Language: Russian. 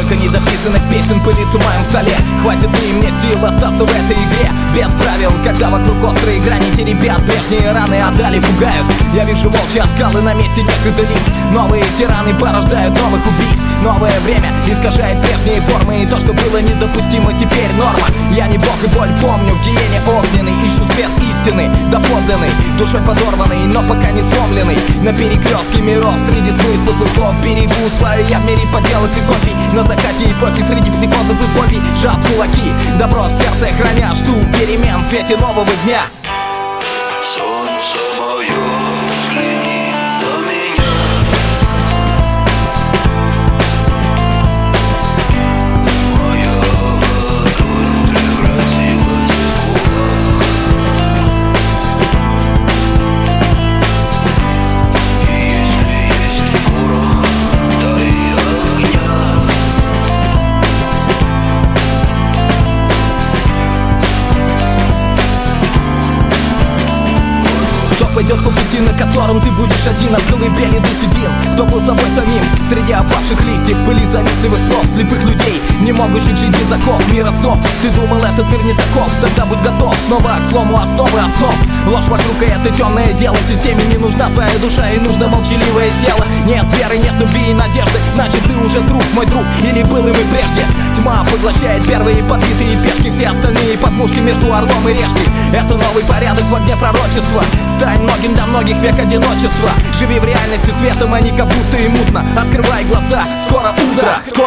Сколько недописанных песен пылится в моем столе. Хватит ли мне сил остаться в этой игре без правил, когда вокруг острые грани те ребят прежние раны отдали, пугают. Я вижу волчьи оскалы на месте некогда лиц. Новые тираны порождают новых убийц. Новое время искажает прежние формы, и то, что было недопустимо, теперь норма. Я не бог и боль помню в гиене огненный. Ищу свет истины, доподлинный, душой подорванный, но пока не сломленный. На перекрестке миров, среди смыслов и слов берегу свою я в мире поделок и копий. На закате эпохи, среди психозов и фобий, сжав кулаки, добро в сердце храня, жду перемен в свете нового дня. Солнце мое, взгляни на меня. Моя ладонь превратилась в кулак. И если есть порох, дай огня. Кто пойдет по пути, на котором ты будешь один, от колыбели до седин? Кто был собой самим среди опавших листьев, пыли завистливых слов слепых людей, не могущих жить без оков мира снов? Ты думал, этот мир не таков? Тогда будь готов снова к слому основы основ. Ложь вокруг, и это темное дело. Системе не нужна твоя душа, и нужно молчаливое тело. Нет веры, нет любви и надежды, значит ты уже труп, мой друг, или был им и прежде. Тьма поглощает первые подбитые пешки, все остальные подмушки между орлом и решкой. Это новый порядок в огне пророчества. Стань многим для многих век одиночества. Живи в реальности светом, а не как будто и мутно. Открывай глаза, скоро утро.